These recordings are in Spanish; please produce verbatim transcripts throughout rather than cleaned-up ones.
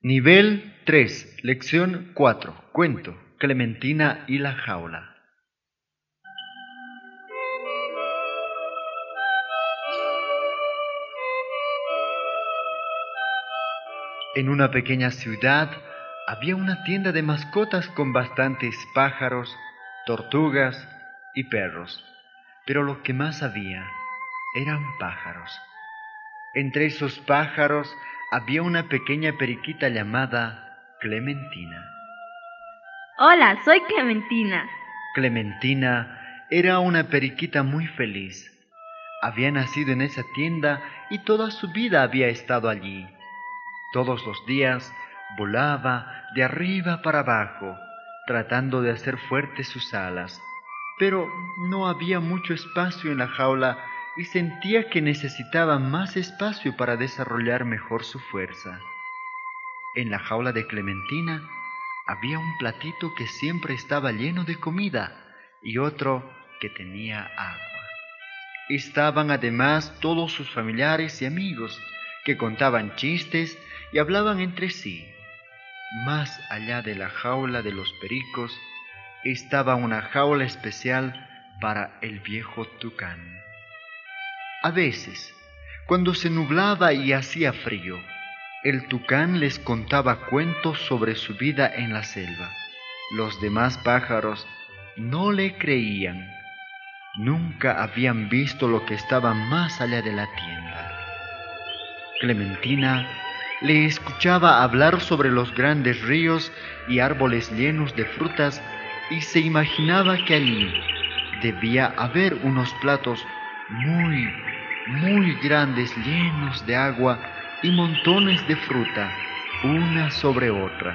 Nivel tres, lección cuatro. Cuento, Clementina y la jaula. En una pequeña ciudad había una tienda de mascotas con bastantes pájaros, tortugas y perros, pero lo que más había eran pájaros. Entre esos pájaros había una pequeña periquita llamada Clementina. Hola, soy Clementina. Clementina era una periquita muy feliz. Había nacido en esa tienda y toda su vida había estado allí. Todos los días volaba de arriba para abajo, tratando de hacer fuertes sus alas, pero no había mucho espacio en la jaula y sentía que necesitaba más espacio para desarrollar mejor su fuerza. En la jaula de Clementina había un platito que siempre estaba lleno de comida y otro que tenía agua. Estaban además todos sus familiares y amigos que contaban chistes y hablaban entre sí. Más allá de la jaula de los pericos estaba una jaula especial para el viejo tucán. A veces, cuando se nublaba y hacía frío, el tucán les contaba cuentos sobre su vida en la selva. Los demás pájaros no le creían. Nunca habían visto lo que estaba más allá de la tienda. Clementina le escuchaba hablar sobre los grandes ríos y árboles llenos de frutas y se imaginaba que allí debía haber unos platos muy, muy grandes llenos de agua y montones de fruta, una sobre otra.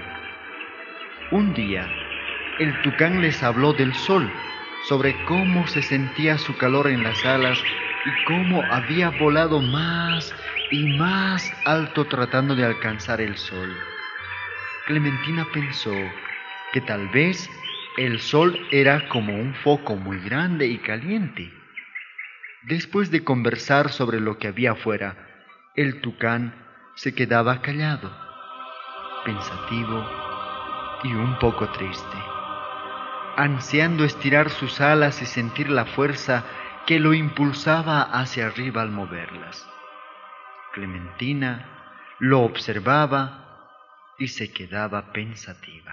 Un día, el tucán les habló del sol, sobre cómo se sentía su calor en las alas y cómo había volado más y más alto tratando de alcanzar el sol. Clementina pensó que tal vez el sol era como un foco muy grande y caliente. Después de conversar sobre lo que había afuera, el tucán se quedaba callado, pensativo y un poco triste, ansiando estirar sus alas y sentir la fuerza que lo impulsaba hacia arriba al moverlas. Clementina lo observaba y se quedaba pensativa.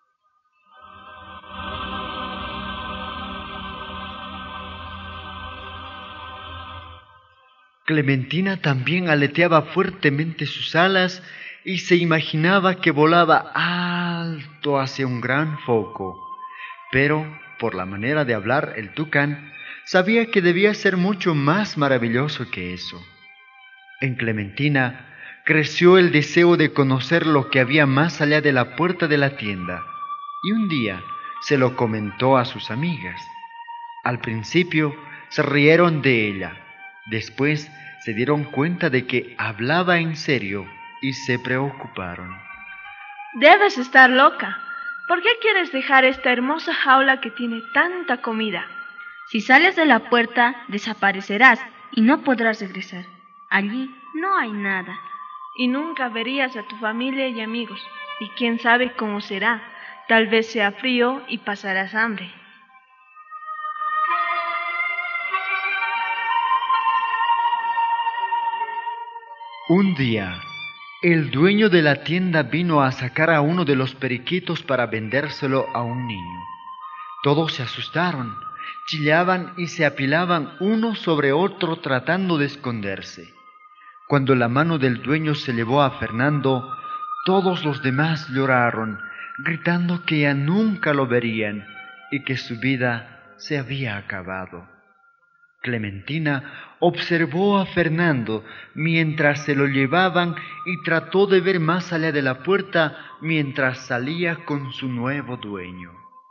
Clementina también aleteaba fuertemente sus alas y se imaginaba que volaba alto hacia un gran foco. Pero, por la manera de hablar, el tucán sabía que debía ser mucho más maravilloso que eso. En Clementina creció el deseo de conocer lo que había más allá de la puerta de la tienda, y un día se lo comentó a sus amigas. Al principio se rieron de ella. Después se dieron cuenta de que hablaba en serio y se preocuparon. Debes estar loca. ¿Por qué quieres dejar esta hermosa jaula que tiene tanta comida? Si sales de la puerta, desaparecerás y no podrás regresar. Allí no hay nada. Y nunca verías a tu familia y amigos. Y quién sabe cómo será. Tal vez sea frío y pasarás hambre. Un día, el dueño de la tienda vino a sacar a uno de los periquitos para vendérselo a un niño. Todos se asustaron, chillaban y se apilaban uno sobre otro tratando de esconderse. Cuando la mano del dueño se llevó a Fernando, todos los demás lloraron, gritando que ya nunca lo verían y que su vida se había acabado. Clementina observó a Fernando mientras se lo llevaban y trató de ver más allá de la puerta mientras salía con su nuevo dueño.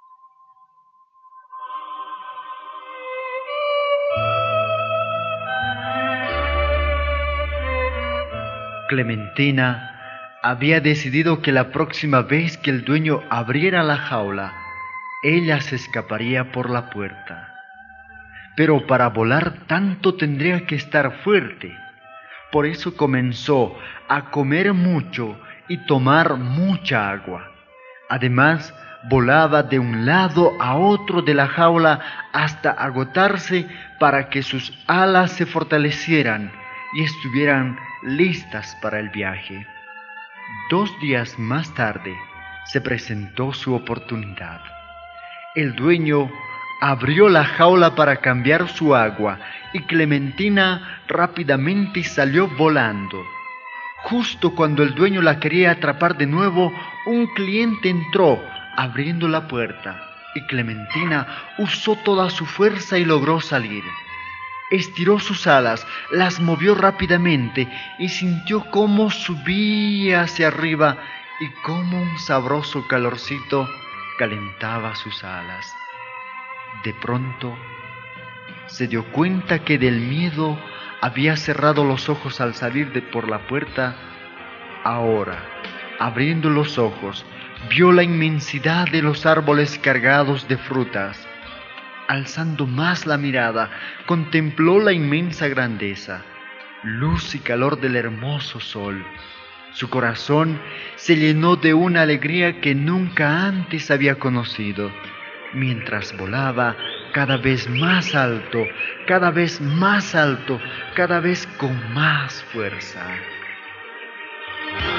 Clementina había decidido que la próxima vez que el dueño abriera la jaula, ella se escaparía por la puerta. Pero para volar tanto tendría que estar fuerte. Por eso comenzó a comer mucho y tomar mucha agua. Además, volaba de un lado a otro de la jaula hasta agotarse para que sus alas se fortalecieran y estuvieran listas para el viaje. Dos días más tarde se presentó su oportunidad. El dueño abrió la jaula para cambiar su agua y Clementina rápidamente salió volando. Justo cuando el dueño la quería atrapar de nuevo, un cliente entró abriendo la puerta y Clementina usó toda su fuerza y logró salir. Estiró sus alas, las movió rápidamente y sintió cómo subía hacia arriba y cómo un sabroso calorcito calentaba sus alas. De pronto se dio cuenta que del miedo había cerrado los ojos al salir de por la puerta. Ahora, abriendo los ojos, vio la inmensidad de los árboles cargados de frutas. Alzando más la mirada, contempló la inmensa grandeza, luz y calor del hermoso sol. Su corazón se llenó de una alegría que nunca antes había conocido. Mientras volaba cada vez más alto, cada vez más alto, cada vez con más fuerza.